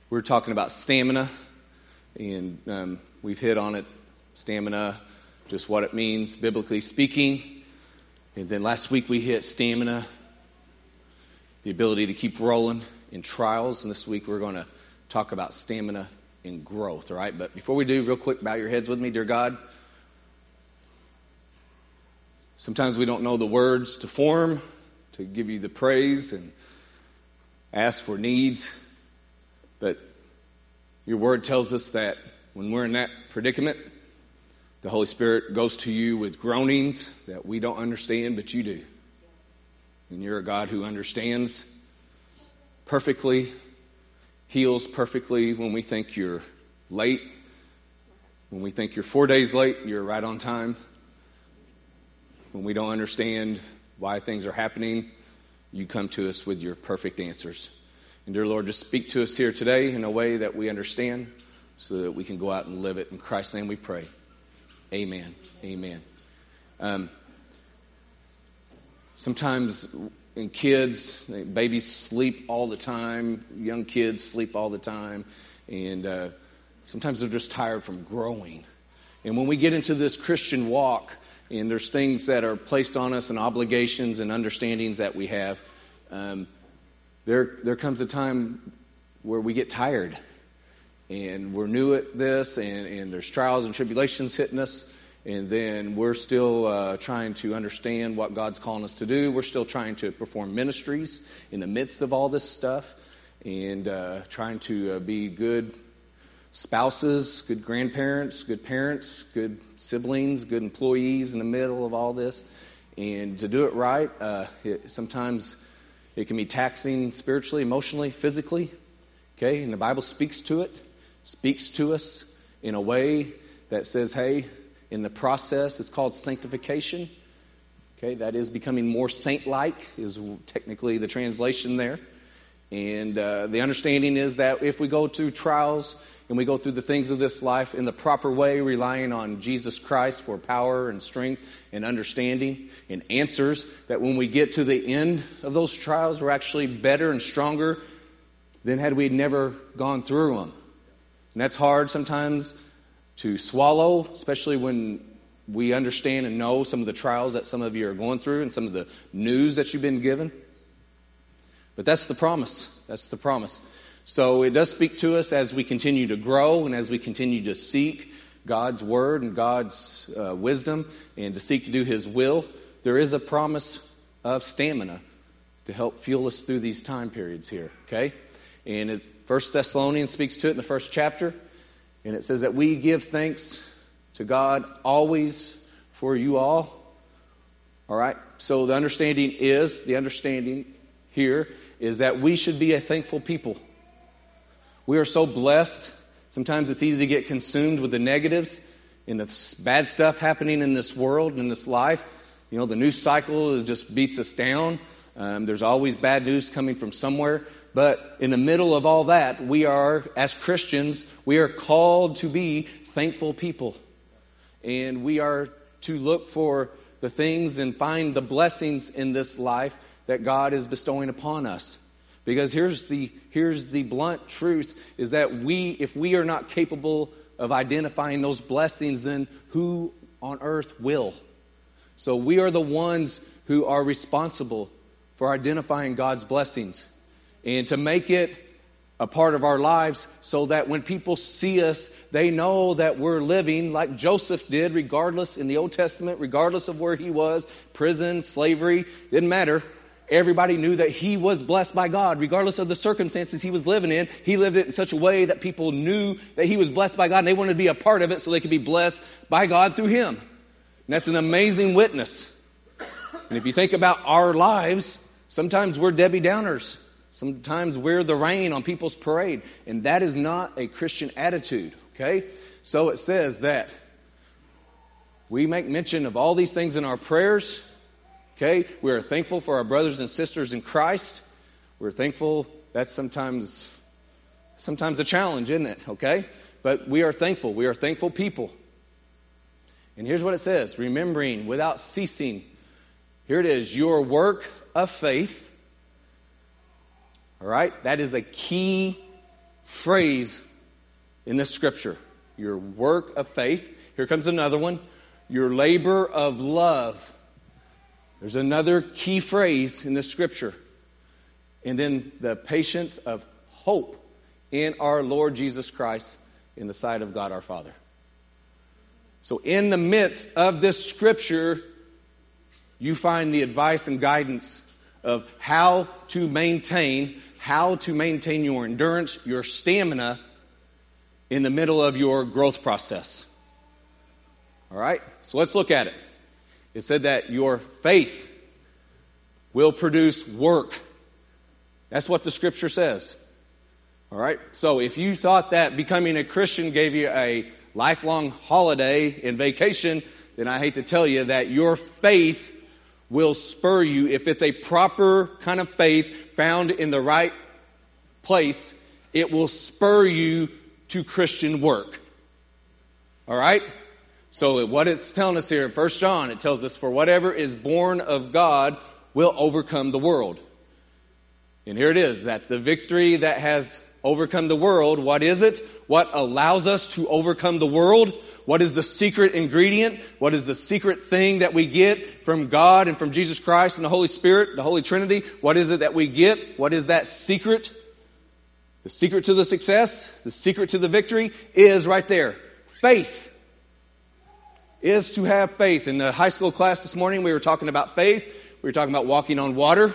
We're talking about stamina, and we've hit on it, stamina, just what it means, biblically speaking. And then last week we hit stamina, the ability to keep rolling in trials. And this week we're going to talk about stamina in growth, all right? But before we do, real quick, bow your heads with me, dear God. Sometimes we don't know the words to form, to give you the praise and ask for needs. But your word tells us that when we're in that predicament, the Holy Spirit goes to you with groanings that we don't understand, but you do. And you're a God who understands perfectly, heals perfectly when we think you're late. When we think you're 4 days late, you're right on time. When we don't understand why things are happening, you come to us with your perfect answers. And dear Lord, just speak to us here today in a way that we understand so that we can go out and live it. In Christ's name we pray. Amen. Amen. Sometimes in kids, babies sleep all the time. Young kids sleep all the time. And sometimes they're just tired from growing. And when we get into this Christian walk, and there's things that are placed on us and obligations and understandings that we have, there comes a time where we get tired. And we're new at this, and there's trials and tribulations hitting us. And then we're still trying to understand what God's calling us to do. We're still trying to perform ministries in the midst of all this stuff. And trying to be good spouses, good grandparents, good parents, good siblings, good employees in the middle of all this. And to do it right, sometimes it can be taxing spiritually, emotionally, physically. Okay, and the Bible speaks to us in a way that says, hey, in the process, it's called sanctification. Okay, that is becoming more saint-like is technically the translation there. And the understanding is that if we go through trials and we go through the things of this life in the proper way, relying on Jesus Christ for power and strength and understanding and answers, that when we get to the end of those trials, we're actually better and stronger than had we never gone through them. And that's hard sometimes to swallow, especially when we understand and know some of the trials that some of you are going through and some of the news that you've been given. But that's the promise. That's the promise. So it does speak to us as we continue to grow and as we continue to seek God's word and God's wisdom and to seek to do his will. There is a promise of stamina to help fuel us through these time periods here, okay? And 1 Thessalonians speaks to it in the first chapter. And it says that we give thanks to God always for you all. All right? So the understanding here is that we should be a thankful people. We are so blessed. Sometimes it's easy to get consumed with the negatives and the bad stuff happening in this world, in this life. You know, the news cycle just beats us down. There's always bad news coming from somewhere. But in the middle of all that, we are, as Christians, we are called to be thankful people. And we are to look for the things and find the blessings in this life that God is bestowing upon us. Because here's the blunt truth, is that if we are not capable of identifying those blessings, then who on earth will? So we are the ones who are responsible for identifying God's blessings and to make it a part of our lives so that when people see us, they know that we're living like Joseph did, regardless in the Old Testament, regardless of where he was, prison, slavery, didn't matter. Everybody knew that he was blessed by God, regardless of the circumstances he was living in. He lived it in such a way that people knew that he was blessed by God, and they wanted to be a part of it so they could be blessed by God through him. And that's an amazing witness. And if you think about our lives, sometimes we're Debbie Downers. Sometimes we're the rain on people's parade. And that is not a Christian attitude, okay? So it says that we make mention of all these things in our prayers. Okay, we are thankful for our brothers and sisters in Christ. We're thankful. That's sometimes a challenge, isn't it? Okay, but we are thankful. We are thankful people. And here's what it says: remembering without ceasing. Here it is: your work of faith. All right, that is a key phrase in this scripture. Your work of faith. Here comes another one. Your labor of love. There's another key phrase in this scripture. And then the patience of hope in our Lord Jesus Christ in the sight of God our Father. So in the midst of this scripture, you find the advice and guidance of how to maintain your endurance, your stamina in the middle of your growth process. All right? So let's look at it. It said that your faith will produce work. That's what the scripture says. All right? So if you thought that becoming a Christian gave you a lifelong holiday and vacation, then I hate to tell you that your faith will spur you. If it's a proper kind of faith found in the right place, it will spur you to Christian work. All right? So what it's telling us here in 1 John, it tells us, for whatever is born of God will overcome the world. And here it is, that the victory that has overcome the world, what is it? What allows us to overcome the world? What is the secret ingredient? What is the secret thing that we get from God and from Jesus Christ and the Holy Spirit, the Holy Trinity? What is it that we get? What is that secret? The secret to the success, the secret to the victory is right there. Faith. Is to have faith. In the high school class this morning, we were talking about faith. We were talking about walking on water.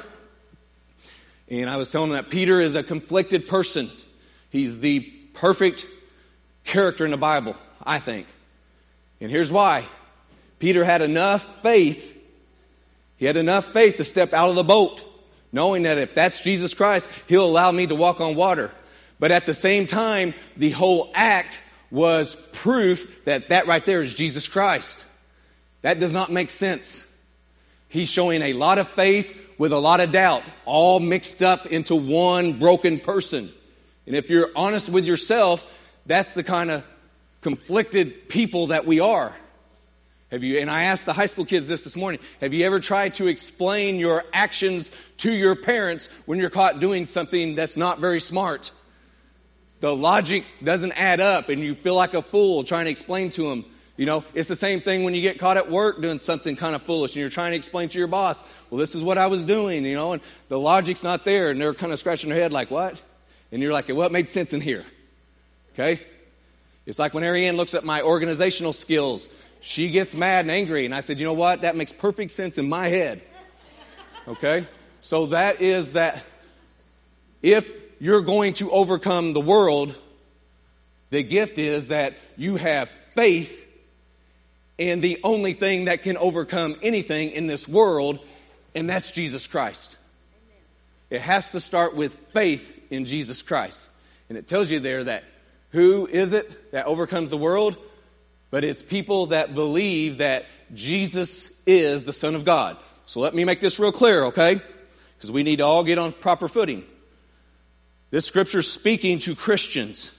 And I was telling them that Peter is a conflicted person. He's the perfect character in the Bible, I think. And here's why. Peter had enough faith. He had enough faith to step out of the boat, knowing that if that's Jesus Christ, He'll allow me to walk on water. But at the same time, the whole act was proof that that right there is Jesus Christ. That does not make sense. He's showing a lot of faith with a lot of doubt, all mixed up into one broken person. And if you're honest with yourself, that's the kind of conflicted people that we are. And I asked the high school kids this morning, have you ever tried to explain your actions to your parents when you're caught doing something that's not very smart? The logic doesn't add up and you feel like a fool trying to explain to them. You know, it's the same thing when you get caught at work doing something kind of foolish and you're trying to explain to your boss, well, this is what I was doing, you know, and the logic's not there and they're kind of scratching their head like, what? And you're like, well, it made sense in here. Okay? It's like when Ariane looks at my organizational skills, she gets mad and angry. And I said, you know what? That makes perfect sense in my head. Okay? So that is that if you're going to overcome the world, the gift is that you have faith in the only thing that can overcome anything in this world, and that's Jesus Christ. It has to start with faith in Jesus Christ. And it tells you there that who is it that overcomes the world? But it's people that believe that Jesus is the Son of God. So let me make this real clear, okay? Because we need to all get on proper footing. This scripture is speaking to Christians.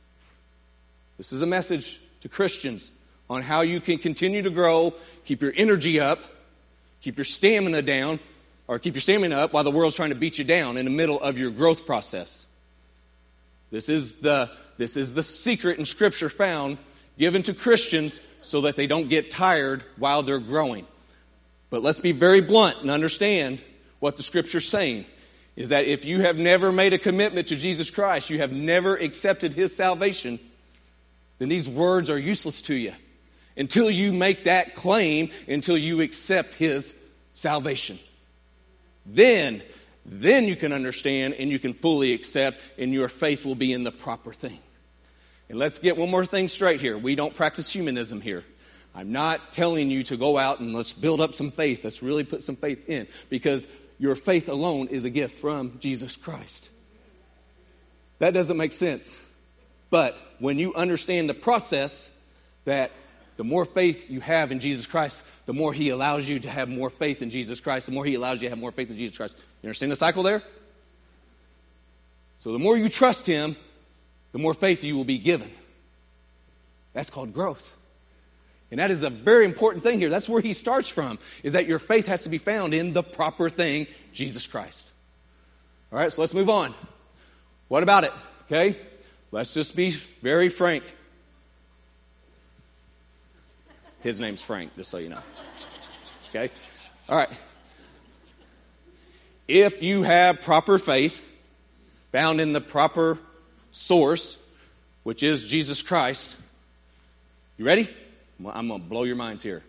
This is a message to Christians on how you can continue to grow, keep your energy up, keep your stamina down, or keep your stamina up while the world's trying to beat you down in the middle of your growth process. This is the secret in Scripture found, given to Christians so that they don't get tired while they're growing. But let's be very blunt and understand what the Scripture's saying. Is that if you have never made a commitment to Jesus Christ, you have never accepted His salvation, then these words are useless to you until you make that claim, until you accept His salvation. Then you can understand and you can fully accept, and your faith will be in the proper thing. And let's get one more thing straight here. We don't practice humanism here. I'm not telling you to go out and let's build up some faith. Let's really put some faith in, because your faith alone is a gift from Jesus Christ. That doesn't make sense. But when you understand the process, that the more faith you have in Jesus Christ, the more He allows you to have more faith in Jesus Christ, the more He allows you to have more faith in Jesus Christ. You understand the cycle there? So the more you trust Him, the more faith you will be given. That's called growth. And that is a very important thing here. That's where he starts from, is that your faith has to be found in the proper thing, Jesus Christ. All right, so let's move on. What about it? Okay? let's just be very frank. His name's Frank, just so you know. Okay? All right. If you have proper faith, found in the proper source, which is Jesus Christ, you ready? I'm going to blow your minds here.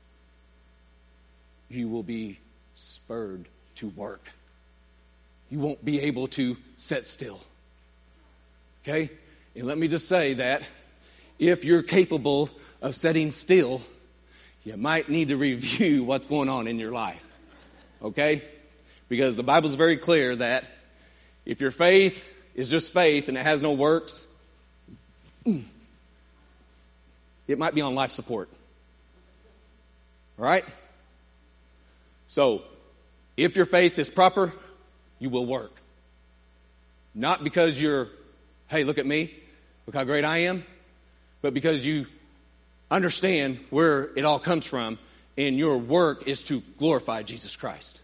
You will be spurred to work. You won't be able to sit still. Okay? And let me just say that if you're capable of sitting still, you might need to review what's going on in your life. Okay? Because the Bible's very clear that if your faith is just faith and it has no works, it might be on life support. All right? So, if your faith is proper, you will work. Not because you're, hey, look at me, look how great I am, but because you understand where it all comes from, and your work is to glorify Jesus Christ.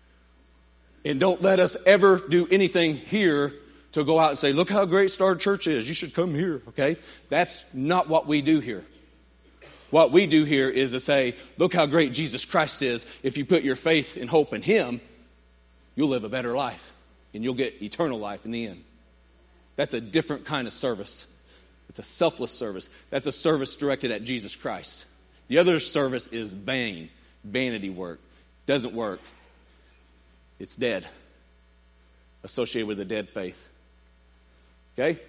And don't let us ever do anything here to go out and say, look how great Star Church is. You should come here, okay? That's not what we do here. What we do here is to say, look how great Jesus Christ is. If you put your faith and hope in Him, you'll live a better life. And you'll get eternal life in the end. That's a different kind of service. It's a selfless service. That's a service directed at Jesus Christ. The other service is vain, vanity work. Doesn't work. It's dead. Associated with a dead faith. Okay?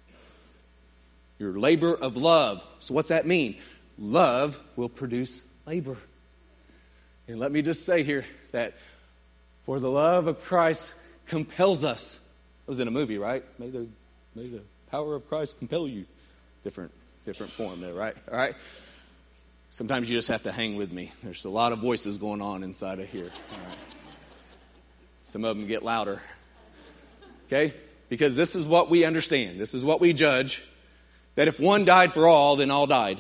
Your labor of love. So what's that mean? Love will produce labor. And let me just say here that for the love of Christ compels us. It was in a movie, right? May the power of Christ compel you. Different form there, right? All right? Sometimes you just have to hang with me. There's a lot of voices going on inside of here. All right. Some of them get louder. Okay? Because this is what we understand. This is what we judge. That if one died for all, then all died.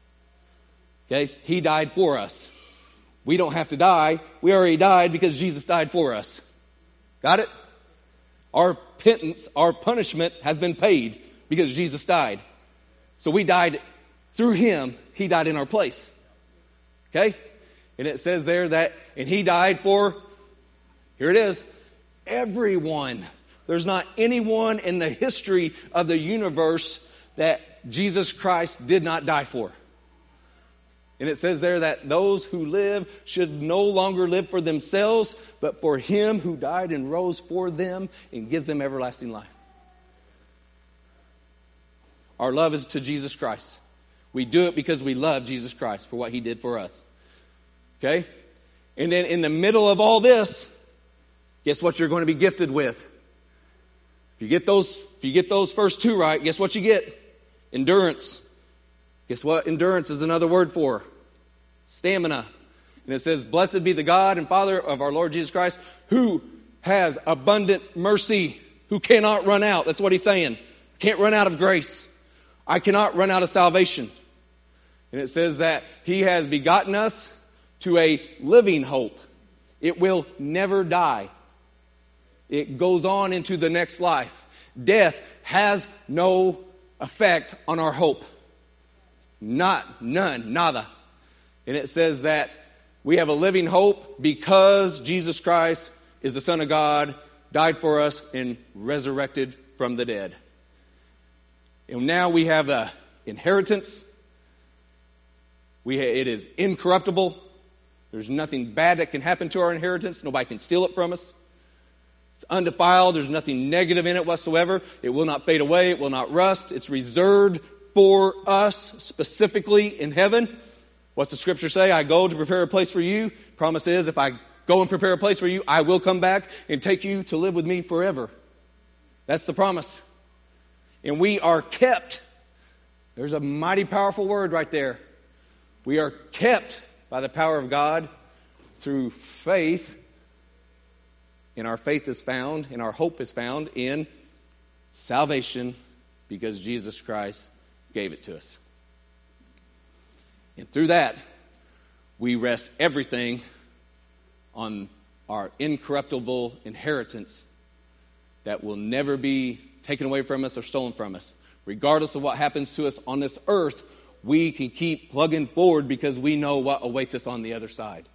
Okay? He died for us. We don't have to die. We already died because Jesus died for us. Got it? Our penance, our punishment has been paid because Jesus died. So we died through Him. He died in our place. Okay? And it says there that, and He died for, here it is, everyone. There's not anyone in the history of the universe that Jesus Christ did not die for. And it says there that those who live should no longer live for themselves, but for Him who died and rose for them and gives them everlasting life. Our love is to Jesus Christ. We do it because we love Jesus Christ for what He did for us. Okay? And then in the middle of all this, guess what you're going to be gifted with? If you get those first two right, guess what you get? Endurance. Guess what endurance is another word for? Stamina. And it says, blessed be the God and Father of our Lord Jesus Christ, who has abundant mercy, who cannot run out. That's what He's saying. Can't run out of grace. I cannot run out of salvation. And it says that He has begotten us to a living hope. It will never die. It goes on into the next life. Death has no effect on our hope. None, nada. And it says that we have a living hope because Jesus Christ is the Son of God, died for us, and resurrected from the dead. And now we have an inheritance. It is incorruptible. There's nothing bad that can happen to our inheritance. Nobody can steal it from us. It's undefiled. There's nothing negative in it whatsoever. It will not fade away. It will not rust. It's reserved for us specifically in heaven. What's the scripture say? I go to prepare a place for you. Promise is, if I go and prepare a place for you, I will come back and take you to live with me forever. That's the promise. And we are kept. There's a mighty powerful word right there. We are kept by the power of God through faith. And our faith is found, and our hope is found in salvation because Jesus Christ gave it to us. And through that, we rest everything on our incorruptible inheritance that will never be taken away from us or stolen from us. Regardless of what happens to us on this earth, we can keep plugging forward because we know what awaits us on the other side.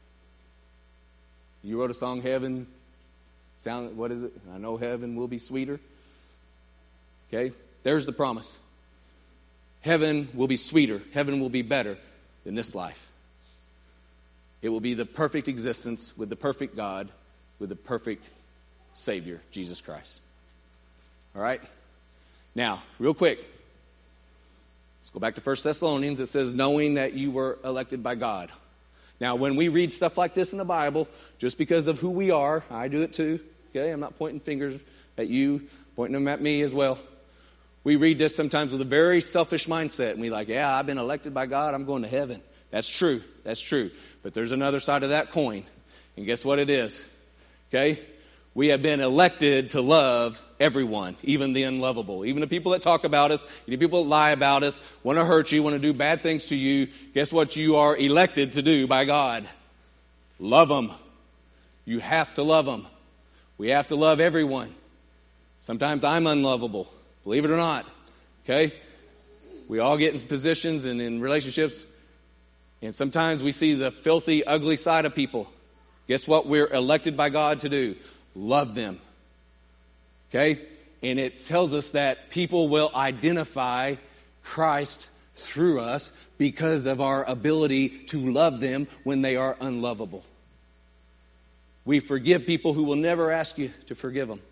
You wrote a song, Heaven, what is it? I know heaven will be sweeter. Okay, there's the promise. Heaven will be sweeter. Heaven will be better than this life. It will be the perfect existence with the perfect God, with the perfect Savior, Jesus Christ. All right? Now, real quick, let's go back to 1 Thessalonians. It says, knowing that you were elected by God. Now, when we read stuff like this in the Bible, just because of who we are, I do it too. Okay, I'm not pointing fingers at you, pointing them at me as well. We read this sometimes with a very selfish mindset, and we like, yeah, I've been elected by God, I'm going to heaven. That's true. That's true. But there's another side of that coin. And guess what it is? Okay? We have been elected to love everyone, even the unlovable. Even the people that talk about us, the people that lie about us, want to hurt you, want to do bad things to you. Guess what you are elected to do by God? Love them. You have to love them. We have to love everyone. Sometimes I'm unlovable. Believe it or not. Okay? We all get in positions and in relationships, and sometimes we see the filthy, ugly side of people. Guess what we're elected by God to do? Love them. Okay? And it tells us that people will identify Christ through us because of our ability to love them when they are unlovable. We forgive people who will never ask you to forgive them.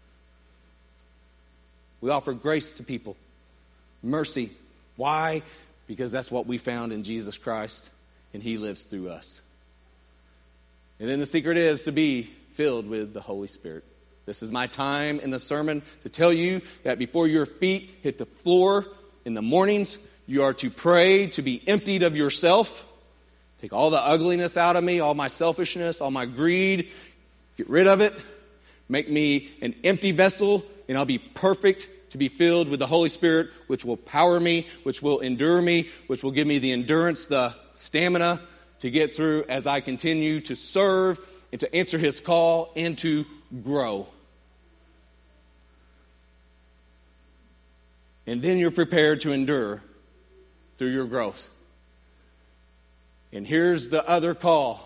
We offer grace to people. Mercy. Why? Because that's what we found in Jesus Christ, and He lives through us. And then the secret is to be filled with the Holy Spirit. This is my time in the sermon to tell you that before your feet hit the floor in the mornings, you are to pray to be emptied of yourself. Take all the ugliness out of me, all my selfishness, all my greed. Get rid of it. Make me an empty vessel, and I'll be perfect to be filled with the Holy Spirit, which will power me, which will endure me, which will give me the endurance, the stamina to get through as I continue to serve and to answer His call and to grow. And then you're prepared to endure through your growth. And here's the other call.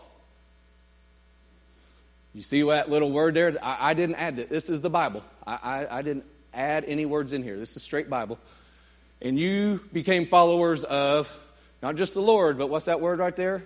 You see that little word there? I didn't add it. This is the Bible. I didn't add any words in here. This is straight Bible. And you became followers of not just the Lord, but what's that word right there?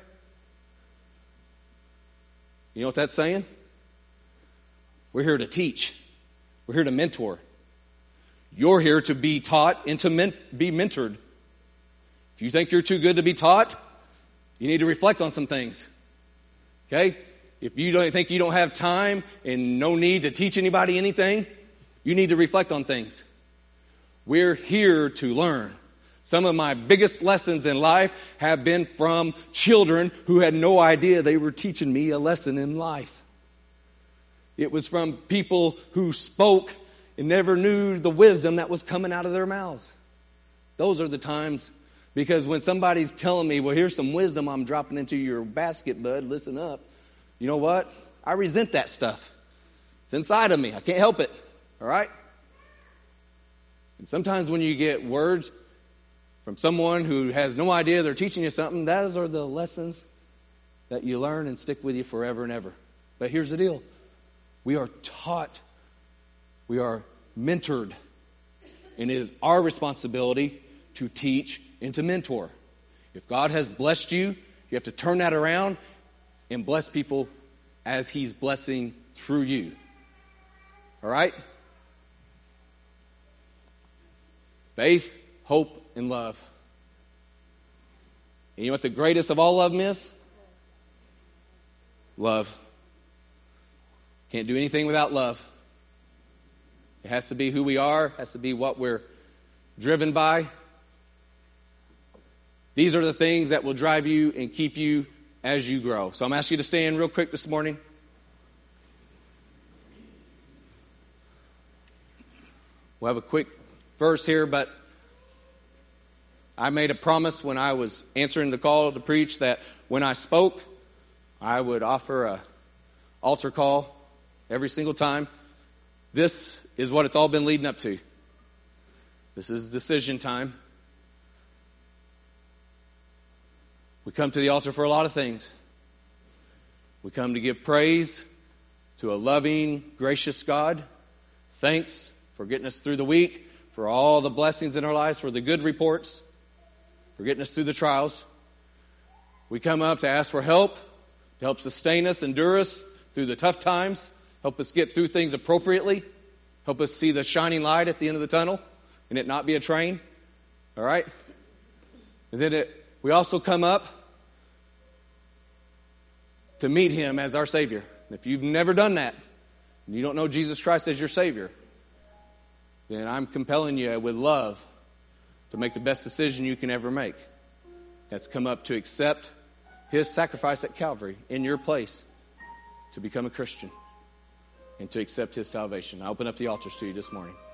You know what that's saying? We're here to teach. We're here to mentor. You're here to be taught and to be mentored. If you think you're too good to be taught, you need to reflect on some things. Okay? If you don't think you don't have time and no need to teach anybody anything, you need to reflect on things. We're here to learn. Some of my biggest lessons in life have been from children who had no idea they were teaching me a lesson in life. It was from people who spoke and never knew the wisdom that was coming out of their mouths. Those are the times, because when somebody's telling me, well, here's some wisdom I'm dropping into your basket, bud, listen up. You know what? I resent that stuff. It's inside of me. I can't help it. All right? And sometimes when you get words from someone who has no idea they're teaching you something, those are the lessons that you learn and stick with you forever and ever. But here's the deal. We are taught. We are mentored. And it is our responsibility to teach and to mentor. If God has blessed you, you have to turn that around and bless people as He's blessing through you. All right? Faith, hope, and love. And you know what the greatest of all of them is? Love. Can't do anything without love. It has to be who we are. It has to be what we're driven by. These are the things that will drive you and keep you as you grow. So I'm asking you to stand real quick this morning. We'll have a quick verse here, but I made a promise when I was answering the call to preach that when I spoke, I would offer an altar call every single time. This is what it's all been leading up to. This is decision time. We come to the altar for a lot of things. We come to give praise to a loving, gracious God. Thanks for getting us through the week, for all the blessings in our lives, for the good reports, for getting us through the trials. We come up to ask for help, to help sustain us, endure us through the tough times, help us get through things appropriately, help us see the shining light at the end of the tunnel, and it not be a train. All right? And then we also come up to meet Him as our Savior. And if you've never done that, and you don't know Jesus Christ as your Savior, then I'm compelling you with love to make the best decision you can ever make. That's come up to accept His sacrifice at Calvary in your place to become a Christian and to accept His salvation. I open up the altars to you this morning.